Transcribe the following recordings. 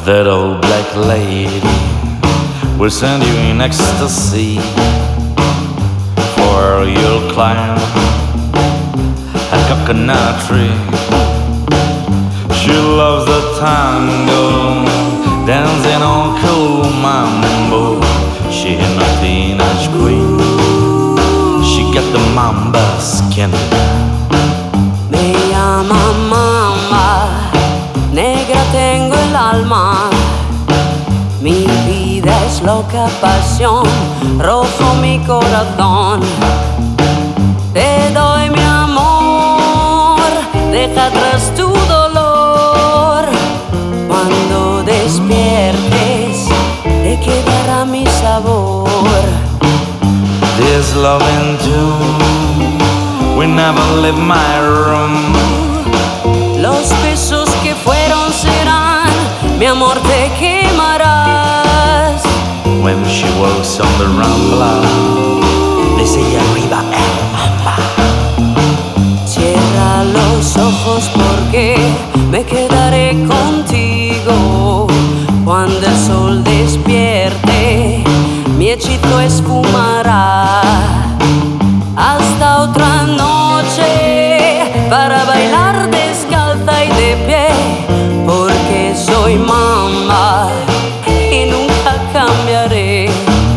That old black lady will send you in ecstasy, for you'll climb a coconut tree. She loves the tango, dancing on cool mambo. She ain't no teenage queen, she got the mamba skin. Me llama mamba, negra tengo el alma. Mi vida es loca pasión, rojo mi corazón. Te doy mi amor, deja atrás tu dolor. Cuando despiertes, te quedará mi sabor. This loving tune will never leave my room. Los besos que fueron serán, mi amor te quemarás. When she walks on the Rambla, they say arriba el mamba. Cierra los ojos porque me quedaré contigo. Cuando el sol despierte, mi hechizo esfumará. Hasta otra noche para bailar descalza y de pie, porque soy mamba y nunca cambiaré.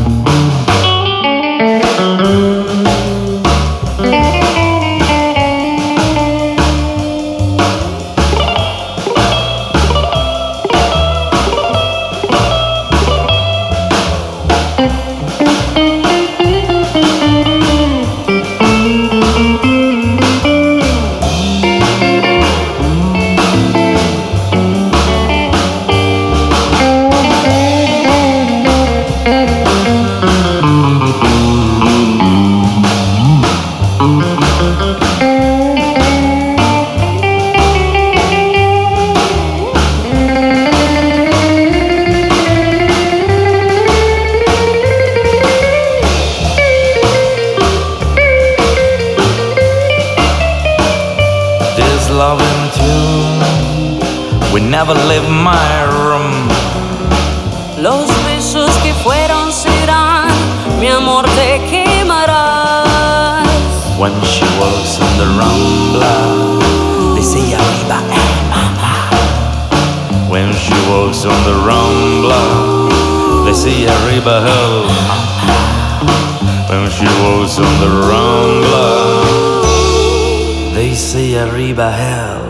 Loving tune will never leave my room. Los besos que fueron serán, mi amor te quemarás. When she walks on the Rambla, they say arriba el mamba. When she walks on the Rambla, they say arriba el mamba. When she walks on the Rambla, they say arriba el